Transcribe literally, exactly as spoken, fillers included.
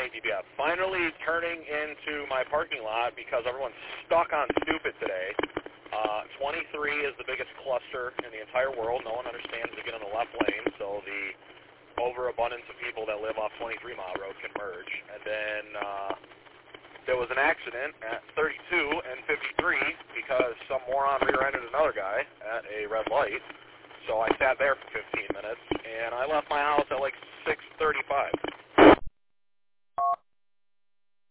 A D B F. Finally turning into my parking lot because everyone's stuck on stupid today. Uh, twenty-three is the biggest cluster in the entire world. No one understands to get in the left lane, so the overabundance of people that live off twenty-three mile road can merge. And then uh, there was an accident at thirty-two and fifty-three because some moron rear-ended another guy at a red light. So I sat there for fifteen minutes, and I left my house at like six thirty-five.